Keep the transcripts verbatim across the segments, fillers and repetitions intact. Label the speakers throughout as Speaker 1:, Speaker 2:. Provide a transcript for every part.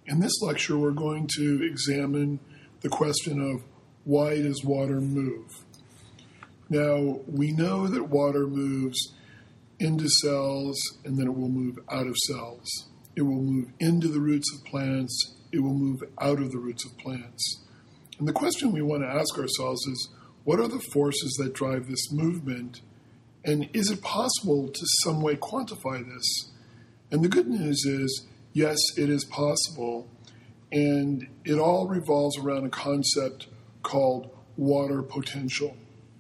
Speaker 1: In this lecture, we're going to examine the question of why does water move? Now, we know that water moves into cells and then it will move out of cells. It will move into the roots of plants. It will move out of the roots of plants. And the question we want to ask ourselves is, what are the forces that drive this movement? And is it possible to some way quantify this? And the good news is, yes, it is possible. And it all revolves around a concept called water potential.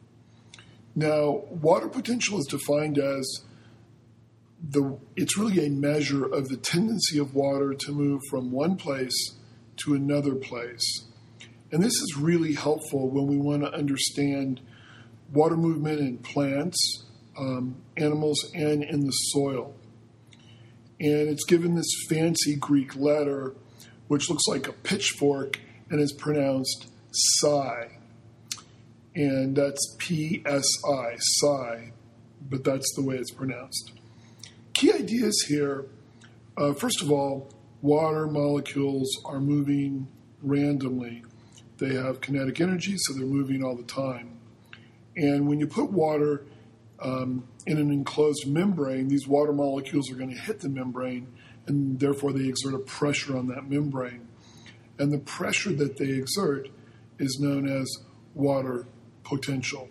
Speaker 1: Now, water potential is defined as the, it's really a measure of the tendency of water to move from one place to another place. And this is really helpful when we want to understand water movement in plants, um, animals, and in the soil. And it's given this fancy Greek letter, which looks like a pitchfork and is pronounced psi. And that's P S I, psi, but that's the way it's pronounced. Key ideas here, uh, first of all, water molecules are moving randomly. They have kinetic energy, so they're moving all the time. And when you put water um, in an enclosed membrane, these water molecules are going to hit the membrane, and therefore they exert a pressure on that membrane. And the pressure that they exert is known as water potential.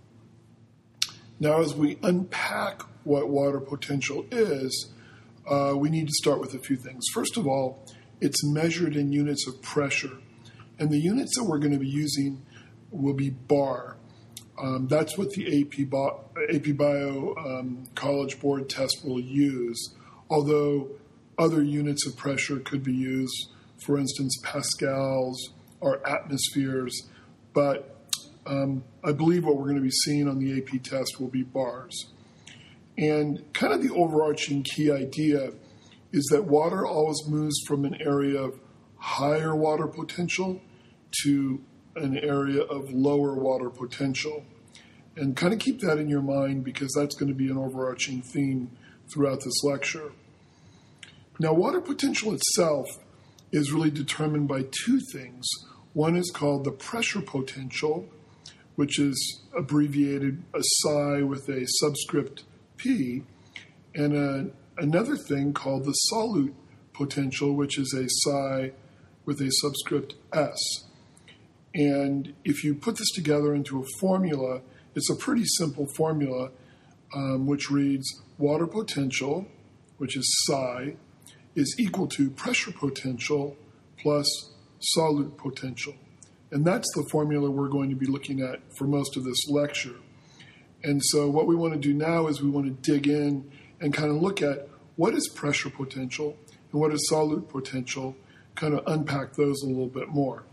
Speaker 1: Now, as we unpack what water potential is, uh, we need to start with a few things. First of all, it's measured in units of pressure. And the units that we're going to be using will be bar. Um, that's what the A P Bio, A P Bio um, College Board test will use, although other units of pressure could be used, for instance, pascals or atmospheres. But um, I believe what we're going to be seeing on the A P test will be bars. And kind of the overarching key idea is that water always moves from an area of higher water potential to an area of lower water potential. And kind of keep that in your mind because that's going to be an overarching theme throughout this lecture. Now, water potential itself is really determined by two things. One is called the pressure potential, which is abbreviated a psi with a subscript P, and a, another thing called the solute potential, which is a psi with a subscript S. And if you put this together into a formula, it's a pretty simple formula, um, which reads water potential, which is psi, is equal to pressure potential plus solute potential. And that's the formula we're going to be looking at for most of this lecture. And so what we want to do now is we want to dig in and kind of look at what is pressure potential and what is solute potential, kind of unpack those a little bit more.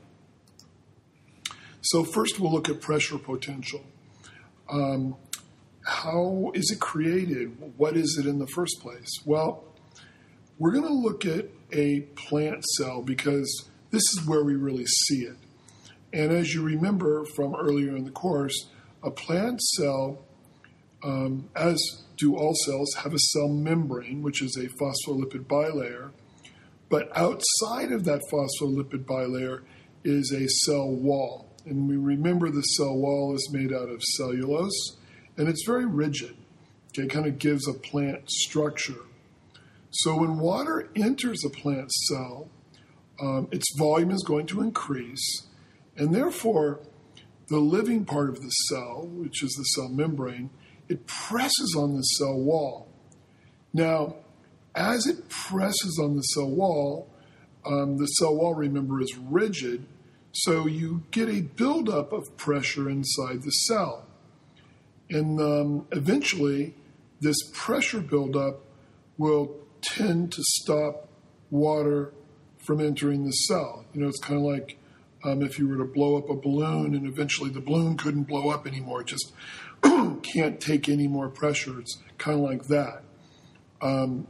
Speaker 1: So first we'll look at pressure potential. Um, how is it created? What is it in the first place? Well, we're going to look at a plant cell because this is where we really see it. And as you remember from earlier in the course, a plant cell, um, as do all cells, have a cell membrane, which is a phospholipid bilayer. But outside of that phospholipid bilayer is a cell wall. And we remember the cell wall is made out of cellulose, and it's very rigid. Okay, it kind of gives a plant structure. So when water enters a plant cell, um, its volume is going to increase, and therefore the living part of the cell, which is the cell membrane, it presses on the cell wall. Now, as it presses on the cell wall, um, the cell wall, remember, is rigid, so you get a buildup of pressure inside the cell. And um, eventually, this pressure buildup will tend to stop water from entering the cell. You know, it's kind of like um, if you were to blow up a balloon and eventually the balloon couldn't blow up anymore. It just can't take any more pressure. It's kind of like that. Um,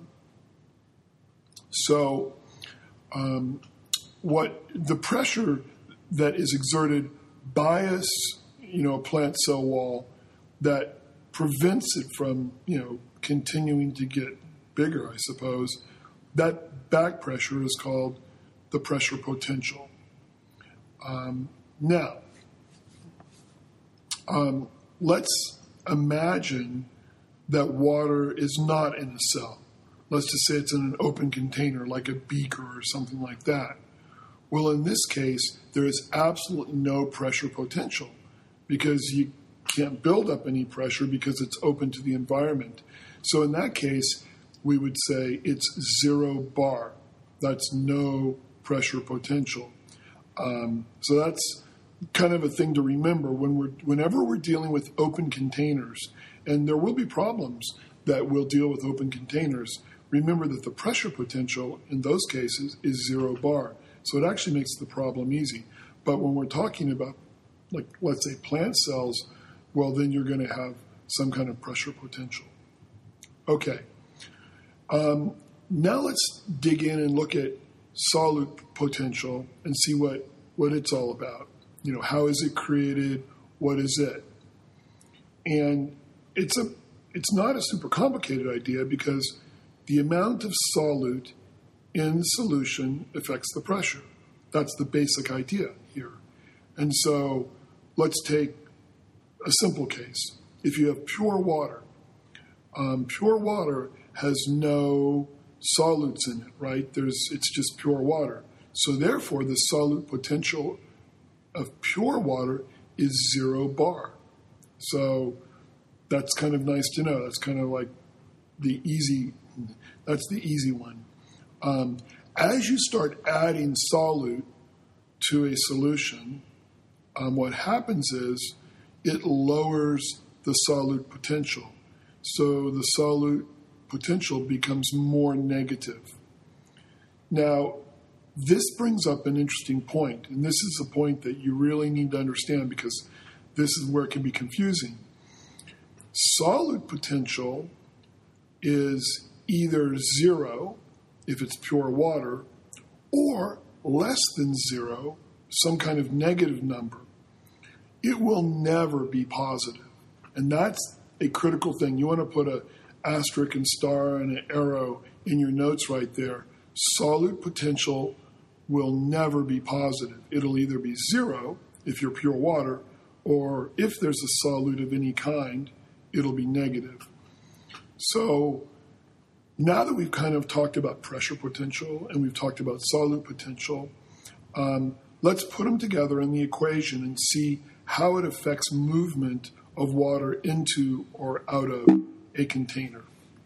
Speaker 1: so um, what the pressure that is exerted by us, you know, a plant cell wall that prevents it from, you know, continuing to get bigger, I suppose, that back pressure is called the pressure potential. Um, now, um, let's imagine that water is not in a cell. Let's just say it's in an open container, like a beaker or something like that. Well, in this case, there is absolutely no pressure potential because you can't build up any pressure because it's open to the environment. So in that case, we would say it's zero bar. That's no pressure potential. Um, so that's kind of a thing to remember when we're, whenever we're dealing with open containers, and there will be problems that will deal with open containers. Remember that the pressure potential in those cases is zero bar. So it actually makes the problem easy. But when we're talking about, like, let's say plant cells, well, then you're going to have some kind of pressure potential. Okay. Um, now let's dig in and look at solute potential and see what, what it's all about. You know, how is it created? What is it? And it's a it's not a super complicated idea because the amount of solute in solution affects the pressure. That's the basic idea here. And so let's take a simple case. If you have pure water, um, pure water has no solutes in it, right? There's it's just pure water. So therefore, the solute potential of pure water is zero bar. So that's kind of nice to know. That's kind of like the easy, that's the easy one. Um, as you start adding solute to a solution, um, what happens is it lowers the solute potential. So the solute potential becomes more negative. Now, this brings up an interesting point, and this is a point that you really need to understand because this is where it can be confusing. Solute potential is either zero, if it's pure water, or less than zero, some kind of negative number. It will never be positive. And that's a critical thing. You want to put an asterisk and star and an arrow in your notes right there. Solute potential will never be positive. It'll either be zero, if you're pure water, or if there's a solute of any kind, it'll be negative. So now that we've kind of talked about pressure potential and we've talked about solute potential, um, let's put them together in the equation and see how it affects movement of water into or out of a container.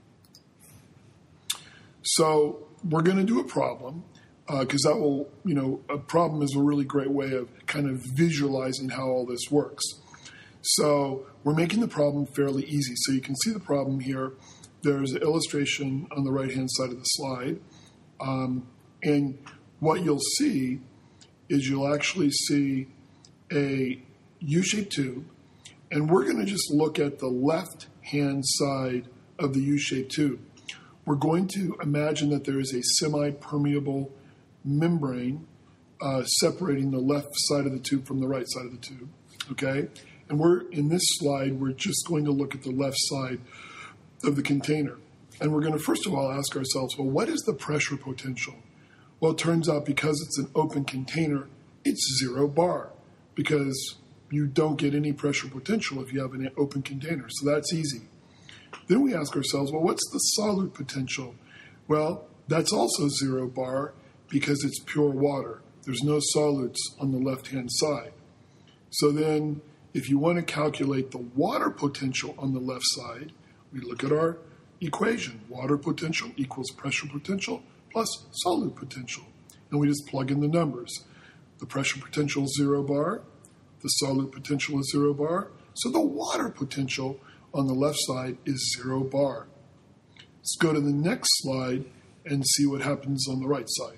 Speaker 1: So we're going to do a problem because uh, that will, you know, a problem is a really great way of kind of visualizing how all this works. So we're making the problem fairly easy. So you can see the problem here. There's an illustration on the right-hand side of the slide. Um, and what you'll see is you'll actually see a U-shaped tube. And we're going to just look at the left-hand side of the U-shaped tube. We're going to imagine that there is a semi-permeable membrane uh, separating the left side of the tube from the right side of the tube. Okay? And we're in this slide, we're just going to look at the left side of the container. And we're going to first of all ask ourselves, well, what is the pressure potential? Well, it turns out because it's an open container, it's zero bar because you don't get any pressure potential if you have an open container. So that's easy. Then we ask ourselves, well, what's the solute potential? Well, that's also zero bar because it's pure water. There's no solutes on the left-hand side. So then if you want to calculate the water potential on the left side, we look at our equation. Water potential equals pressure potential plus solute potential. And we just plug in the numbers. The pressure potential is zero bar. The solute potential is zero bar. So the water potential on the left side is zero bar. Let's go to the next slide and see what happens on the right side.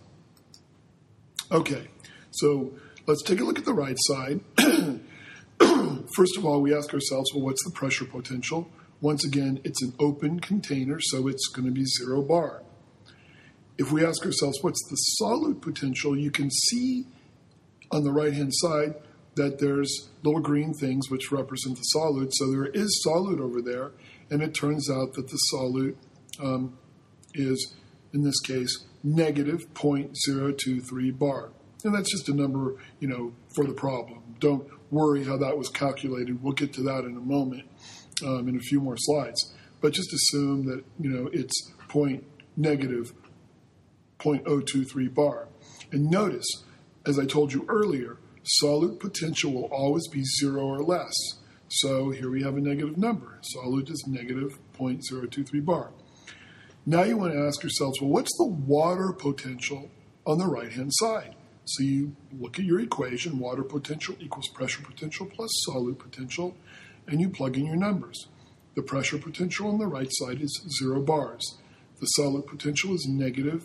Speaker 1: Okay, so let's take a look at the right side. First of all, we ask ourselves, well, what's the pressure potential? Once again, it's an open container, so it's going to be zero bar. If we ask ourselves, what's the solute potential, you can see on the right-hand side that there's little green things which represent the solute. So there is solute over there, and it turns out that the solute um, is, in this case, negative zero point zero two three bar. And that's just a number, you know, for the problem. Don't worry how that was calculated. We'll get to that in a moment, um, in a few more slides. But just assume that, you know, it's point negative zero point zero two three bar. And notice, as I told you earlier, solute potential will always be zero or less. So here we have a negative number. Solute is negative zero point zero two three bar. Now you want to ask yourselves, well, what's the water potential on the right-hand side? So you look at your equation, water potential equals pressure potential plus solute potential, and you plug in your numbers. The pressure potential on the right side is zero bars. The solute potential is negative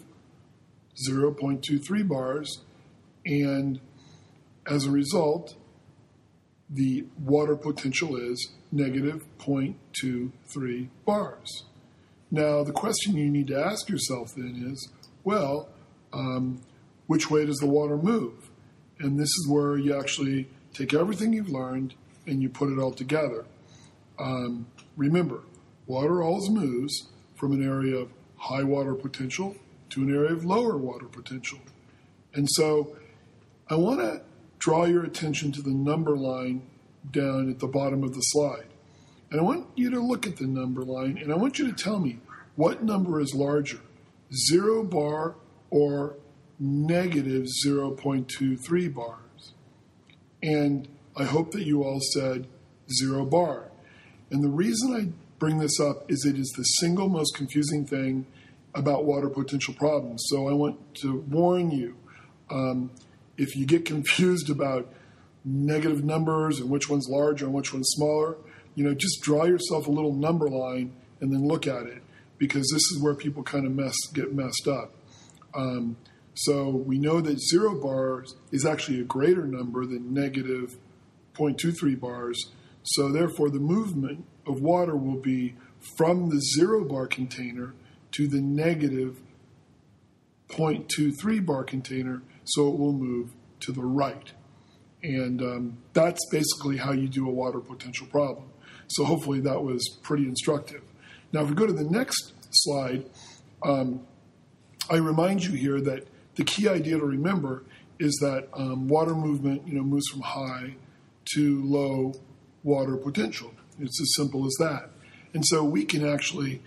Speaker 1: zero point two three bars, and as a result, the water potential is negative zero point two three bars. Now, the question you need to ask yourself then is, well, um, which way does the water move? And this is where you actually take everything you've learned and you put it all together. Um, remember, water always moves from an area of high water potential to an area of lower water potential. And so I want to draw your attention to the number line down at the bottom of the slide. And I want you to look at the number line, and I want you to tell me what number is larger, zero bar or negative zero point two three bars. And I hope that you all said zero bar. And the reason I bring this up is it is the single most confusing thing about water potential problems. So I want to warn you, um, if you get confused about negative numbers and which one's larger and which one's smaller, you know, just draw yourself a little number line and then look at it, because this is where people kind of mess get messed up. Um, so we know that zero bars is actually a greater number than negative zero point two three bars. So therefore, the movement of water will be from the zero bar container to the negative zero point two three bar container, so it will move to the right. And um, that's basically how you do a water potential problem. So hopefully that was pretty instructive. Now, if we go to the next slide, um, I remind you here that the key idea to remember is that um, water movement, you know, moves from high to low water potential. It's as simple as that. And so we can actually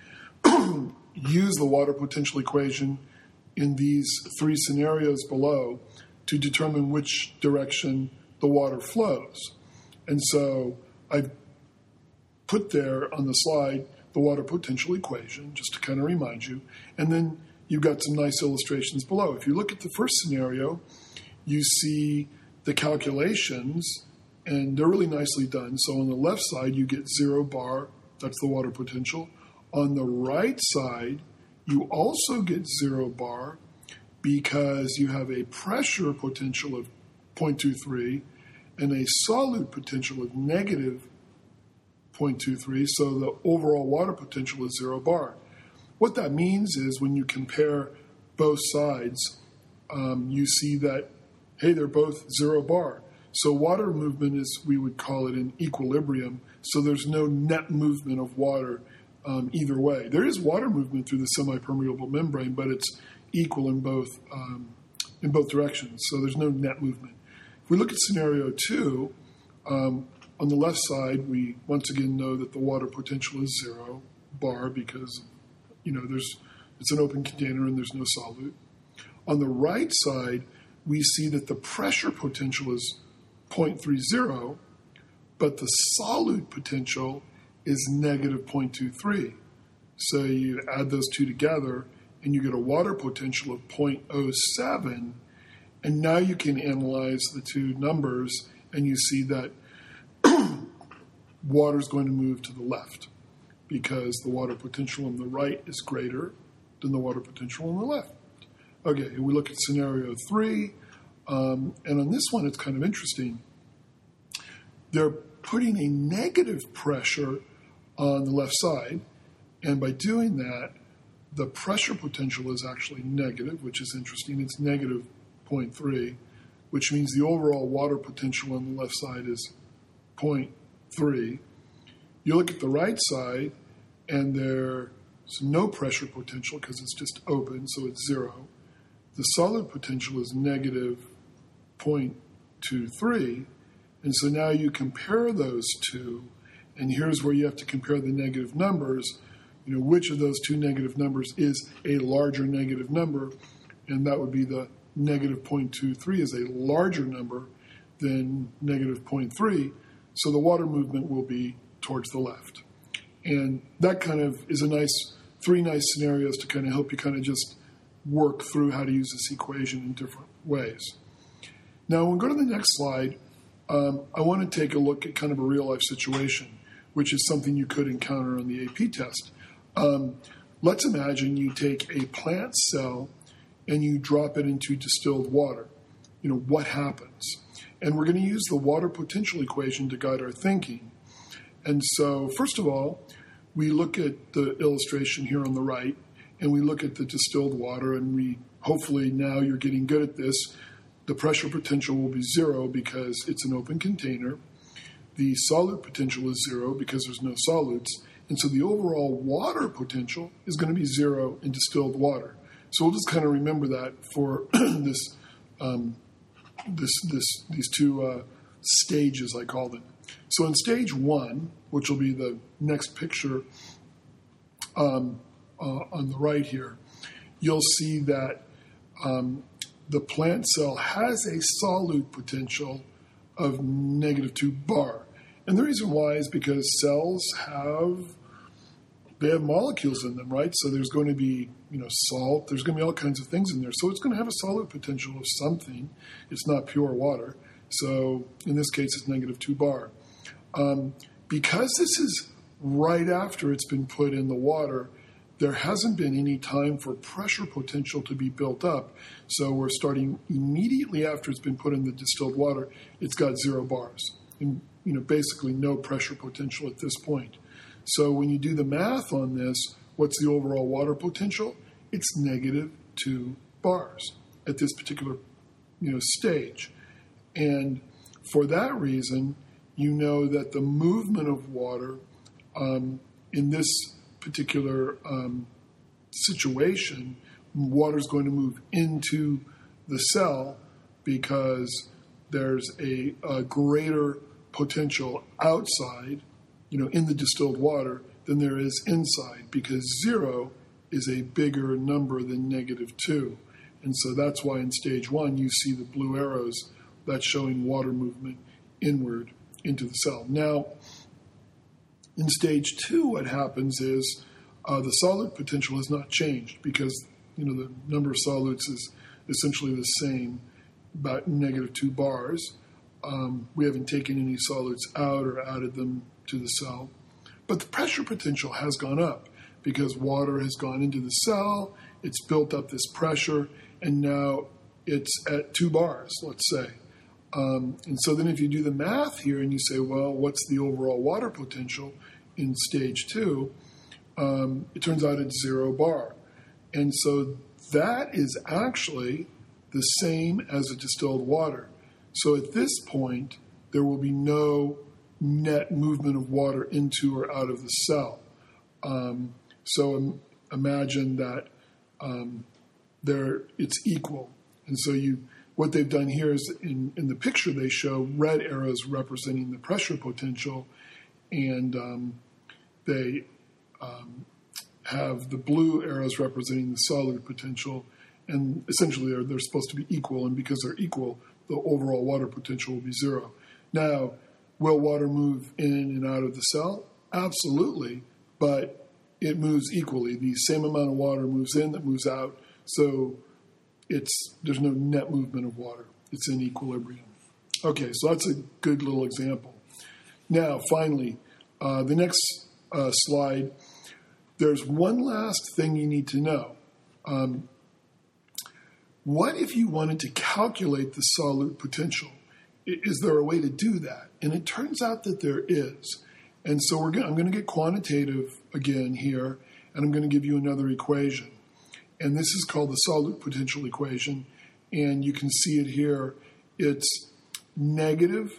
Speaker 1: use the water potential equation in these three scenarios below to determine which direction the water flows. And so I've put there on the slide the water potential equation, just to kind of remind you. And then you've got some nice illustrations below. If you look at the first scenario, you see the calculations, and they're really nicely done. So on the left side, you get zero bar. That's the water potential. On the right side, you also get zero bar because you have a pressure potential of zero point two three and a solute potential of negative zero point two three, so the overall water potential is zero bar. What that means is when you compare both sides, um, you see that, hey, they're both zero bar. So water movement is, we would call it an equilibrium, so there's no net movement of water um, either way. There is water movement through the semi-permeable membrane, but it's equal in both um, in both directions, so there's no net movement. If we look at scenario two, um, on the left side, we once again know that the water potential is zero bar because, you know, there's it's an open container and there's no solute. On the right side, we see that the pressure potential is zero point three zero, but the solute potential is negative zero point two three. So you add those two together, and you get a water potential of zero point zero seven, and now you can analyze the two numbers, and you see that water is going to move to the left because the water potential on the right is greater than the water potential on the left. Okay, we look at scenario three, um, and on this one it's kind of interesting. They're putting a negative pressure on the left side, and by doing that, the pressure potential is actually negative, which is interesting. It's negative zero point three, which means the overall water potential on the left side is zero point three. You look at the right side, and there's no pressure potential because it's just open, so it's zero. the solute potential is negative zero point two three. And so now you compare those two, and here's where you have to compare the negative numbers. You know, which of those two negative numbers is a larger negative number, and that would be the negative zero point two three is a larger number than negative zero point three, so the water movement will be towards the left. And that kind of is a nice, three nice scenarios to kind of help you kind of just work through how to use this equation in different ways. Now, when we go to the next slide, um, I want to take a look at kind of a real-life situation, which is something you could encounter on the A P test. Um, let's imagine you take a plant cell and you drop it into distilled water. You know, what happens? And we're going to use the water potential equation to guide our thinking. And so, first of all, we look at the illustration here on the right, and we look at the distilled water, and we hopefully now you're getting good at this. The pressure potential will be zero because it's an open container. The solute potential is zero because there's no solutes. And so the overall water potential is going to be zero in distilled water. So we'll just kind of remember that for this, um, this, this, these two uh, stages, I call them. So in stage one, which will be the next picture um, uh, on the right here, you'll see that um, the plant cell has a solute potential of negative two bar. And the reason why is because cells have, they have molecules in them, right? So there's going to be, you know, salt, there's going to be all kinds of things in there. So it's going to have a solute potential of something. It's not pure water. So in this case, it's negative two bar. Um, because this is right after it's been put in the water, there hasn't been any time for pressure potential to be built up. So we're starting immediately after it's been put in the distilled water. It's got zero bars and, you know, basically no pressure potential at this point. So when you do the math on this, what's the overall water potential? It's negative two bars at this particular, you know, stage. And for that reason, you know that the movement of water um, in this particular um, situation, water is going to move into the cell because there's a, a greater potential outside, you know, in the distilled water than there is inside, because zero is a bigger number than negative two. And so that's why in stage one you see the blue arrows that's showing water movement inward into the cell. Now, in stage two, what happens is uh, the solute potential has not changed because, you know, the number of solutes is essentially the same, about negative two bars. Um, we haven't taken any solutes out or added them to the cell. But the pressure potential has gone up because water has gone into the cell, it's built up this pressure, and now it's at two bars, let's say. Um, and so then if you do the math here and you say, well, what's the overall water potential in stage two? Um, it turns out it's zero bar. And so that is actually the same as a distilled water. So at this point, there will be no net movement of water into or out of the cell. Um, so im- imagine that um, there it's equal. And so you... What they've done here is in, in the picture they show red arrows representing the pressure potential, and um, they um, have the blue arrows representing the solute potential, and essentially they're, they're supposed to be equal, and because they're equal, the overall water potential will be zero. Now, will water move in and out of the cell? Absolutely, but it moves equally. The same amount of water moves in that moves out, so It's there's no net movement of water. It's in equilibrium. Okay, so that's a good little example. Now, finally, uh, the next uh, slide, there's one last thing you need to know. Um, what if you wanted to calculate the solute potential? Is there a way to do that? And it turns out that there is. And so we're gonna, I'm going to get quantitative again here, and I'm going to give you another equation. And this is called the solute potential equation. And you can see it here. It's negative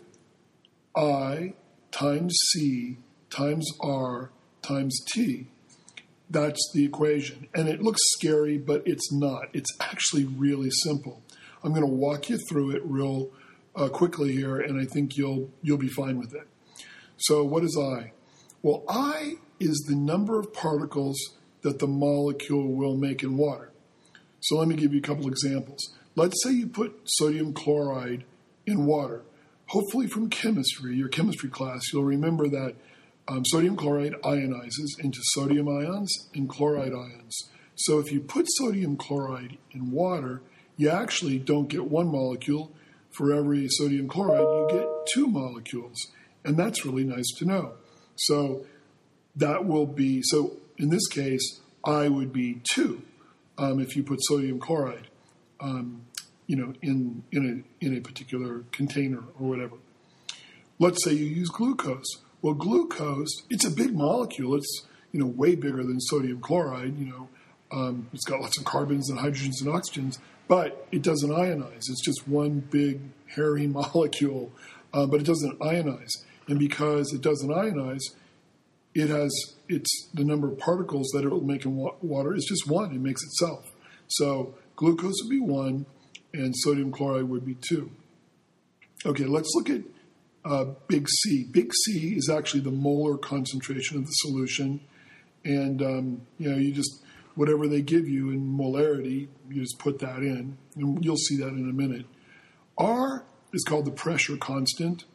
Speaker 1: I times C times R times T. That's the equation. And it looks scary, but it's not. It's actually really simple. I'm going to walk you through it real uh, quickly here, and I think you'll you'll be fine with it. So what is I? Well, I is the number of particles that the molecule will make in water. So let me give you a couple examples. Let's say you put sodium chloride in water. Hopefully from chemistry, your chemistry class, you'll remember that um, sodium chloride ionizes into sodium ions and chloride ions. So if you put sodium chloride in water, you actually don't get one molecule. For every sodium chloride, you get two molecules. And that's really nice to know. So that will be, so in this case, I would be two um, if you put sodium chloride, um, you know, in in a in a particular container or whatever. Let's say you use glucose. Well, glucose, it's a big molecule. It's, you know, way bigger than sodium chloride. You know, um, it's got lots of carbons and hydrogens and oxygens, but it doesn't ionize. It's just one big hairy molecule, uh, but it doesn't ionize. And because it doesn't ionize, it has it's the number of particles that it will make in wa- water is just one. It makes itself. So glucose would be one, and sodium chloride would be two. Okay, let's look at uh, big C. Big C is actually the molar concentration of the solution, and um, you know you just whatever they give you in molarity, you just put that in, and you'll see that in a minute. R is called the pressure constant.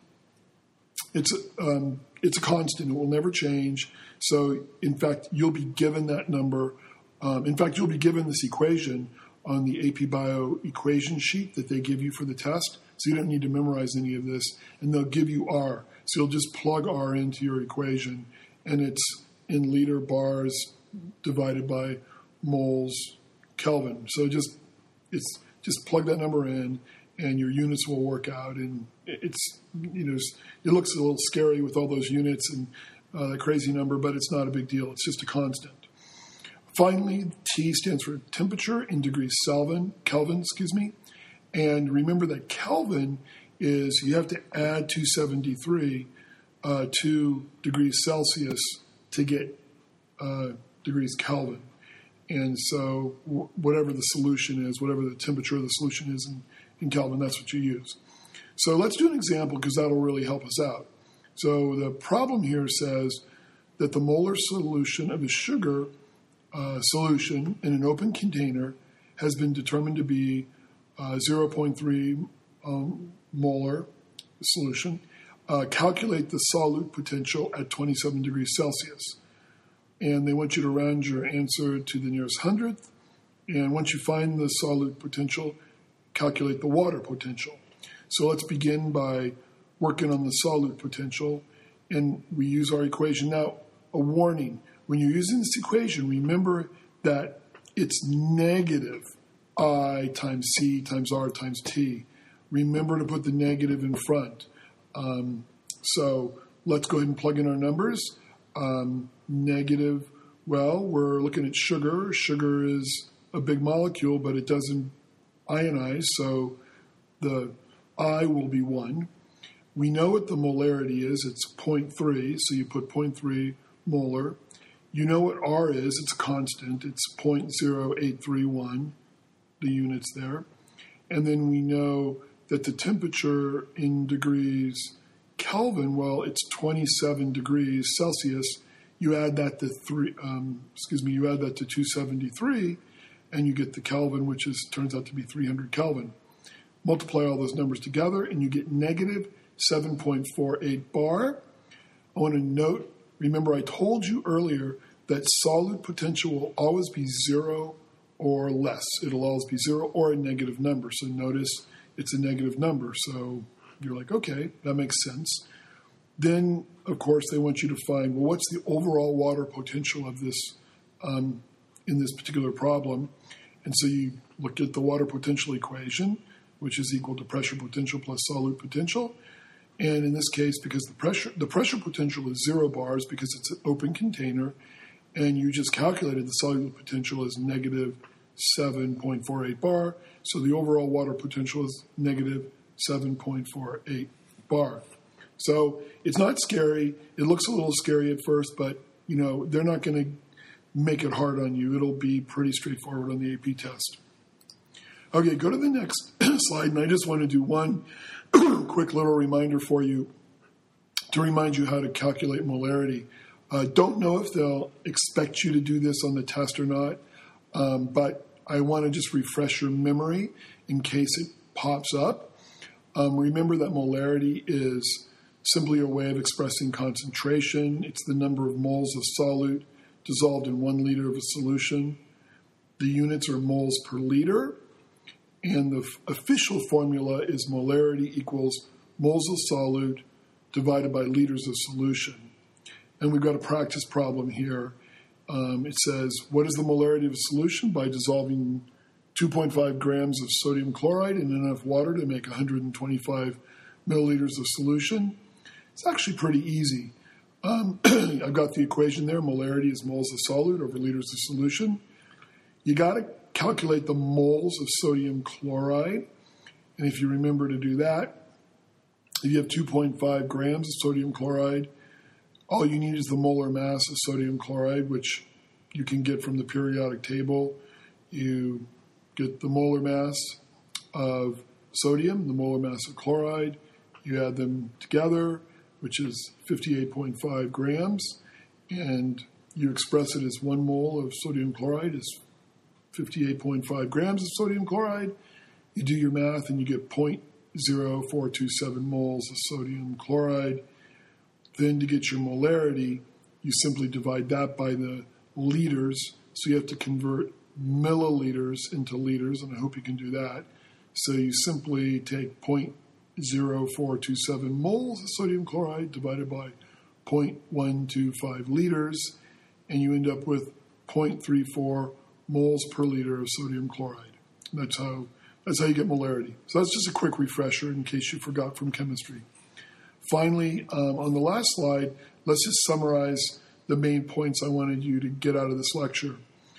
Speaker 1: It's um, it's a constant. It will never change. So, in fact, you'll be given that number. Um, in fact, you'll be given this equation on the A P Bio equation sheet that they give you for the test. So you don't need to memorize any of this. And they'll give you R. So you'll just plug R into your equation. And it's in liter bars divided by moles Kelvin. So just it's just plug that number in, and your units will work out. And it's, you know, it looks a little scary with all those units and uh, the crazy number, but it's not a big deal. It's just a constant. Finally, T stands for temperature in degrees Kelvin, Kelvin, excuse me. And remember that Kelvin is, you have to add two seventy-three uh, to degrees Celsius to get uh, degrees Kelvin. And so w- whatever the solution is, whatever the temperature of the solution is in, in Kelvin, that's what you use. So let's do an example because that'll really help us out. So the problem here says that the molar solution of a sugar uh, solution in an open container has been determined to be uh, zero point three um, molar solution. Uh, calculate the solute potential at twenty-seven degrees Celsius. And they want you to round your answer to the nearest hundredth. And once you find the solute potential, calculate the water potential. So let's begin by working on the solute potential. And we use our equation. Now, a warning. When you're using this equation, remember that it's negative I times C times R times T. Remember to put the negative in front. Um, so let's go ahead and plug in our numbers. Um, negative, well, we're looking at sugar. Sugar is a big molecule, but it doesn't ionize, so the I will be one. We know what the molarity is. It's zero point three, so you put zero point three molar. You know what R is. It's a constant. It's zero point zero eight three one, the units there. And then we know that the temperature in degrees Kelvin, well, it's twenty-seven degrees Celsius. You add that to three, um, excuse me, you add that to two seventy-three, and you get the Kelvin, which is turns out to be three hundred Kelvin. Multiply all those numbers together, and you get negative seven point four eight bar. I want to note, remember I told you earlier that solute potential will always be zero or less. It'll always be zero or a negative number. So notice it's a negative number. So you're like, okay, that makes sense. Then, of course, they want you to find, well, what's the overall water potential of this um, in this particular problem? And so you look at the water potential equation, which is equal to pressure potential plus solute potential. And in this case, because the pressure the pressure potential is zero bars because it's an open container, and you just calculated the solute potential as negative seven point four eight bar. So the overall water potential is negative seven point four eight bar. So it's not scary. It looks a little scary at first, but you know they're not going to make it hard on you. It'll be pretty straightforward on the A P test. Okay, go to the next slide, and I just want to do one quick little reminder for you to remind you how to calculate molarity. Uh, don't know if they'll expect you to do this on the test or not, um, but I want to just refresh your memory in case it pops up. Um, remember that molarity is simply a way of expressing concentration. It's the number of moles of solute dissolved in one liter of a solution. The units are moles per liter, and the f- official formula is molarity equals moles of solute divided by liters of solution. And we've got a practice problem here. Um, it says, what is the molarity of a solution by dissolving two point five grams of sodium chloride in enough water to make one hundred twenty-five milliliters of solution? It's actually pretty easy. Um, I've got the equation there. Molarity is moles of solute over liters of solution. You got to calculate the moles of sodium chloride. And if you remember to do that, if you have two point five grams of sodium chloride, all you need is the molar mass of sodium chloride, which you can get from the periodic table. You get the molar mass of sodium, the molar mass of chloride. You add them together, which is fifty-eight point five grams, and you express it as one mole of sodium chloride is fifty-eight point five grams of sodium chloride. You do your math, and you get zero point zero four two seven moles of sodium chloride. Then to get your molarity, you simply divide that by the liters. So you have to convert milliliters into liters, and I hope you can do that. So you simply take zero point zero four two seven moles of sodium chloride divided by zero point one two five liters, and you end up with zero point three four moles per liter of sodium chloride. That's how, that's how you get molarity. So that's just a quick refresher in case you forgot from chemistry. Finally, um, on the last slide, let's just summarize the main points I wanted you to get out of this lecture.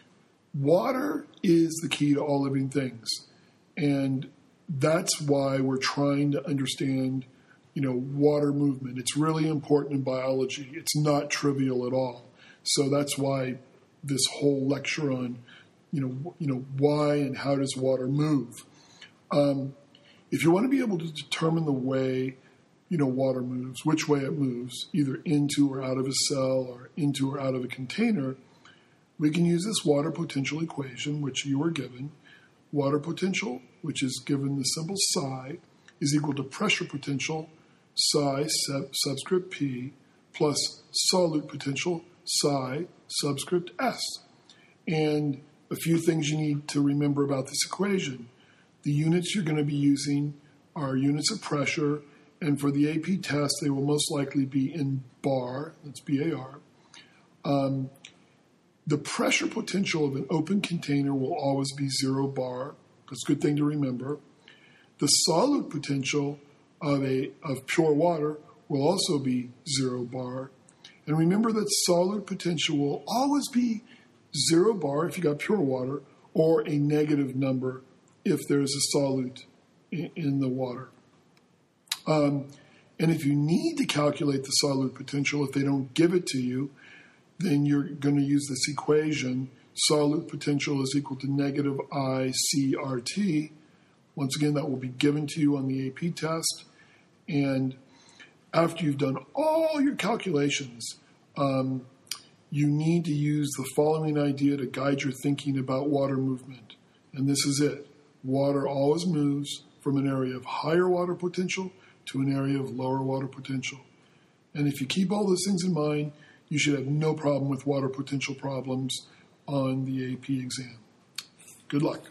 Speaker 1: Water is the key to all living things, and that's why we're trying to understand, you know, water movement. It's really important in biology. It's not trivial at all. So that's why this whole lecture on, you know, you know, why and how does water move. Um, if you want to be able to determine the way, you know, water moves, which way it moves, either into or out of a cell or into or out of a container, we can use this water potential equation, which you were given. Water potential, which is given the symbol psi, is equal to pressure potential, psi sub- subscript P, plus solute potential, psi subscript S. And a few things you need to remember about this equation. The units you're going to be using are units of pressure, and for the A P test, they will most likely be in bar, that's B A R. Um, the pressure potential of an open container will always be zero bar. That's a good thing to remember. The solute potential of a of pure water will also be zero bar. And remember that solute potential will always be zero bar if you got pure water, or a negative number if there's a solute in, in the water. Um, and if you need to calculate the solute potential, if they don't give it to you, then you're going to use this equation. Solute potential is equal to negative I C R T. Once again, that will be given to you on the A P test. And after you've done all your calculations, um, you need to use the following idea to guide your thinking about water movement. And this is it. Water always moves from an area of higher water potential to an area of lower water potential. And if you keep all those things in mind, you should have no problem with water potential problems on the A P exam. Good luck.